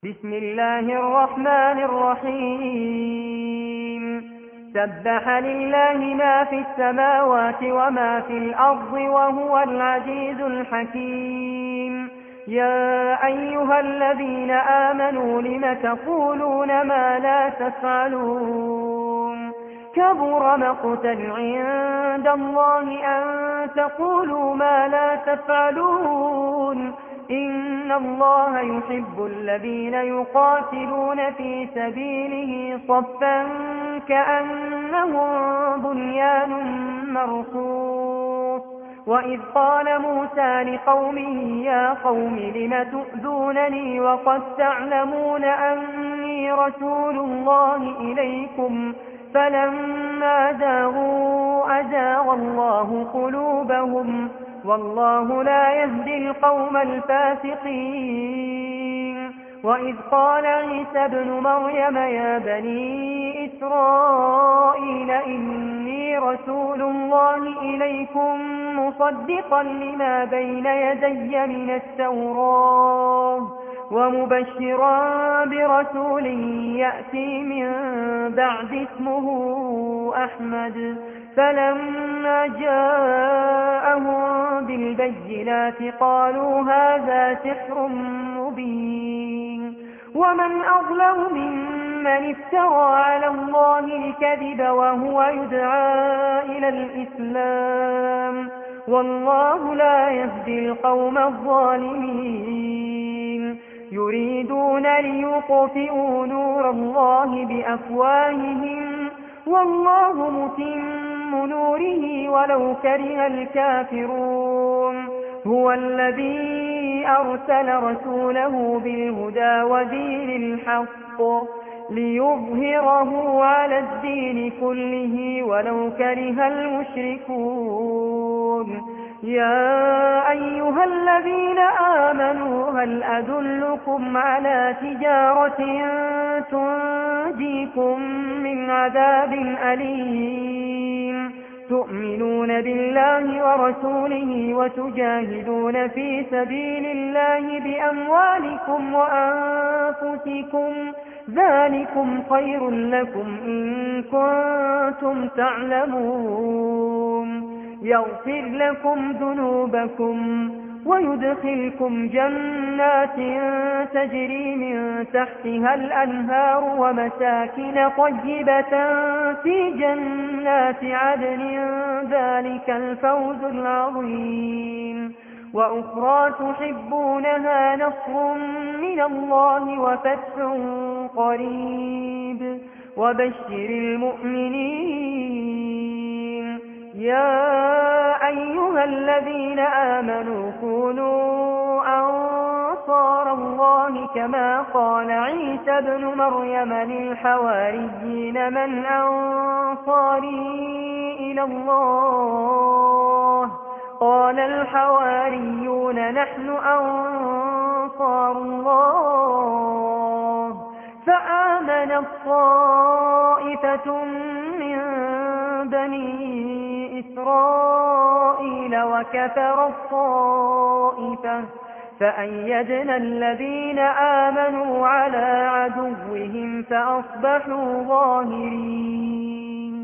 بسم الله الرحمن الرحيم سبح لله ما في السماوات وما في الأرض وهو العزيز الحكيم يا أيها الذين آمنوا لم تقولون ما لا تفعلون كبر مقتا عند الله أن تقولوا ما لا تفعلون إن الله يحب الذين يقاتلون في سبيله صفا كأنهم بنيان مرصوص وإذ قال موسى لقومه يا قوم لم تؤذونني وقد تعلمون أني رسول الله إليكم فلما زاغوا أزاغ الله قلوبهم والله لا يهدي القوم الفاسقين وإذ قال عيسى ابن مريم يا بني إسرائيل إني رسول الله إليكم مصدقا لما بين يدي من التوراة ومبشرا برسول يأتي من بعد اسمه أحمد فلما جاءهم بالبينات قالوا هذا سحر مبين ومن أظلم ممن افترى على الله الكذب وهو يدعى إلى الإسلام والله لا يهدي القوم الظالمين يريدون ليطفئوا نور الله بأفواههم والله متم نوره ولو كره الكافرون هو الذي أرسل رسوله بالهدى ودين الحق ليظهره على الدين كله ولو كره المشركون يا أيها الذين آمنوا هل أدلكم على تجارة تنجيكم من عذاب أليم تؤمنون بالله ورسوله وتجاهدون في سبيل الله بأموالكم وأنفسكم ذلكم خير لكم إن كنتم تعلمون يغفر لكم ذنوبكم ويدخلكم جنات تجري من تحتها الأنهار ومساكن طيبة في جنات عدن ذلك الفوز العظيم وأخرى تحبونها نصر من الله وفتح قريب وبشر المؤمنين يا أيها الذين آمنوا كونوا أنصار الله كما قال عيسى ابن مريم للحواريين من أنصاري إلى الله قال الحواريون نحن أنصار الله فآمنت طائفة من بني إسرائيل وكفر الطائفة فأيدنا الذين آمنوا على عدوهم فأصبحوا ظاهرين